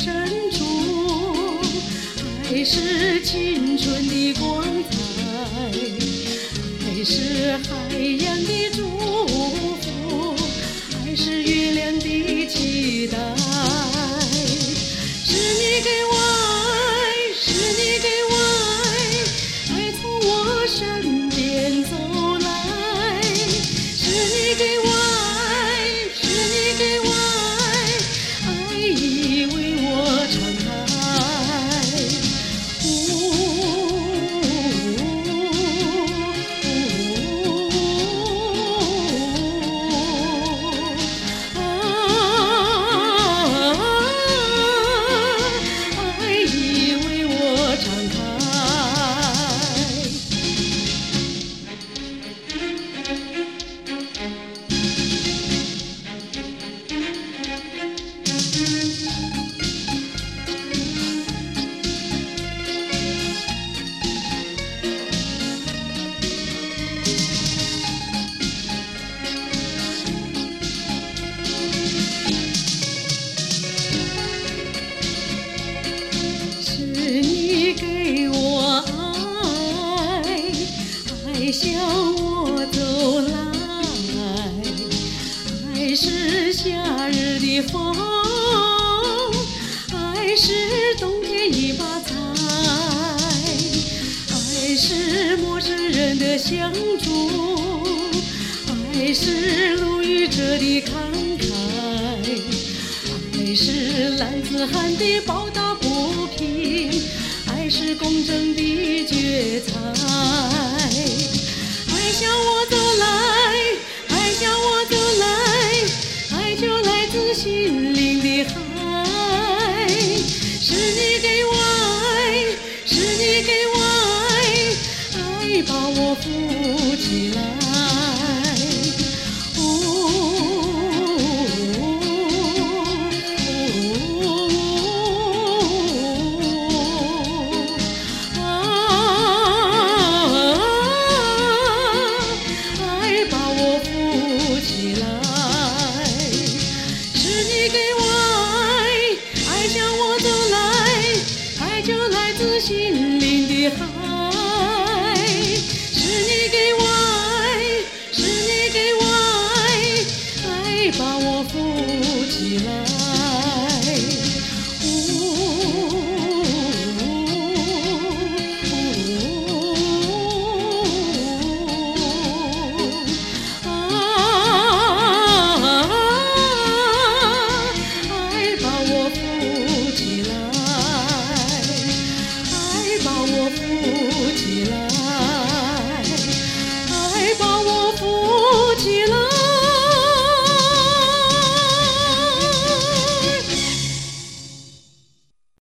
深处，爱是青春的光彩，爱是海洋的祝福，爱是月亮的期待。是你给我爱，是你给我爱，爱从我身边走来。是你给我爱，是你给我爱，爱已为我敞开。爱已为我敞开。是你给我爱，爱向我走来，爱是夏日的风，爱是冬天一把菜，爱是陌生人的相助，爱是路遇者的慷慨，爱是男子汉的报答不平，爱是公正的决裁。爱向我走来，爱向我走来，爱就来自心灵的海。是你给我爱，是你给我爱，爱把我扶起来。爱把我扶起来。是你给我爱，爱向我走来，爱就来自心灵的海。